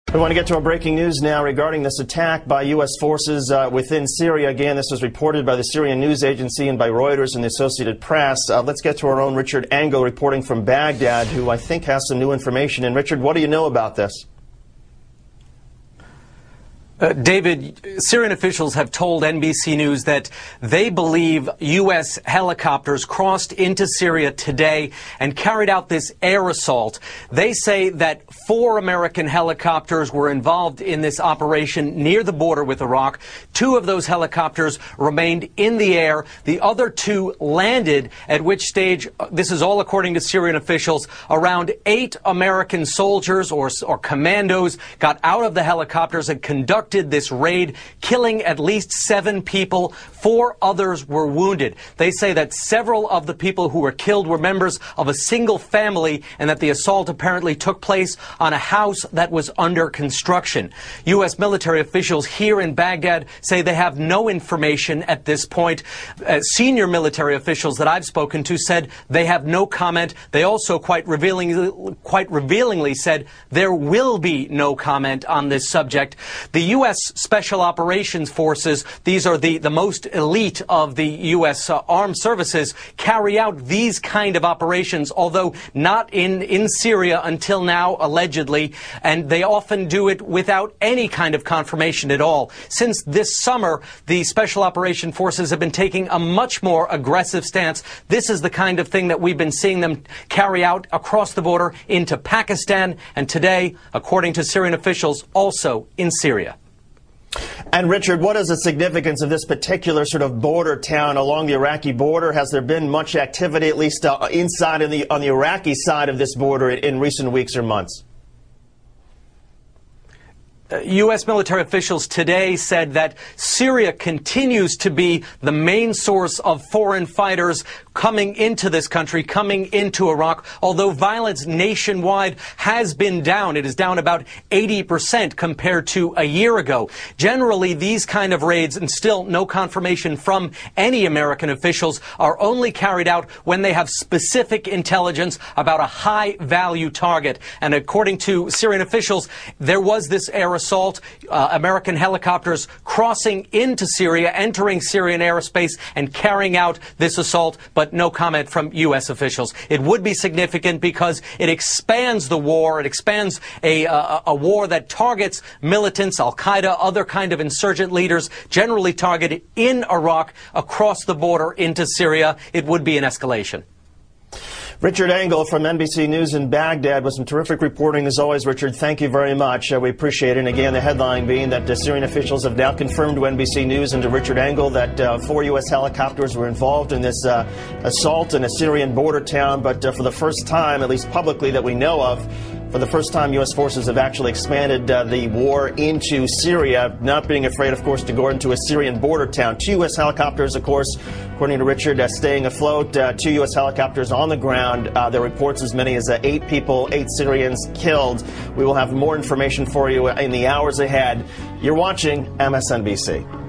We want to get to our breaking news now regarding this attack by U.S. forces within Syria. Again, this was reported by the Syrian news agency and by Reuters and the Associated Press. Let's get to our own Richard Engel reporting from Baghdad, who I think has some new information. And Richard, what do you know about this? David, Syrian officials have told NBC News that they believe U.S. helicopters crossed into Syria today and carried out this air assault. They say that 4 American helicopters were involved in this operation near the border with Iraq. 2 of those helicopters remained in the air. The other 2 landed, at which stage, this is all according to Syrian officials, around 8 American soldiers or commandos got out of the helicopters and conducted this raid, killing at least 7 people. 4 others were wounded. They say that several of the people who were killed were members of a single family and that the assault apparently took place on a house that was under construction. U.S. military officials here in Baghdad say they have no information at this point. Senior military officials that I've spoken to said they have no comment. They also quite revealingly said there will be no comment on this subject. The U.S. Special Operations Forces, these are the most elite of the U.S. armed services, carry out these kind of operations, although not in Syria until now, allegedly, and they often do it without any kind of confirmation at all. Since this summer, the Special Operations Forces have been taking a much more aggressive stance. This is the kind of thing that we've been seeing them carry out across the border into Pakistan, and today, according to Syrian officials, also in Syria. And Richard, what is the significance of this particular sort of border town along the Iraqi border? Has there been much activity, at least inside on the Iraqi side of this border in recent weeks or months? U.S. military officials today said that Syria continues to be the main source of foreign fighters coming into this country, coming into Iraq, although violence nationwide has been down. It is down about 80% compared to a year ago. Generally, these kind of raids, and still no confirmation from any American officials, are only carried out when they have specific intelligence about a high-value target. And according to Syrian officials, there was this air assault, American helicopters crossing into Syria, entering Syrian airspace and carrying out this assault, but no comment from U.S. officials. It would be significant because it expands the war. It expands a war that targets militants, al-Qaeda, other kind of insurgent leaders, generally targeted in Iraq, across the border into Syria. It would be an escalation. Richard Engel from NBC News in Baghdad with some terrific reporting as always. Richard, thank you very much. We appreciate it. And again, the headline being that Syrian officials have now confirmed to NBC News and to Richard Engel that 4 U.S. helicopters were involved in this assault in a Syrian border town. But for the first time, at least publicly that we know of, for the first time, U.S. forces have actually expanded the war into Syria, not being afraid, of course, to go into a Syrian border town. 2 U.S. helicopters, of course, according to Richard, staying afloat. 2 U.S. helicopters on the ground. There are reports as many as 8 people, 8 Syrians killed. We will have more information for you in the hours ahead. You're watching MSNBC.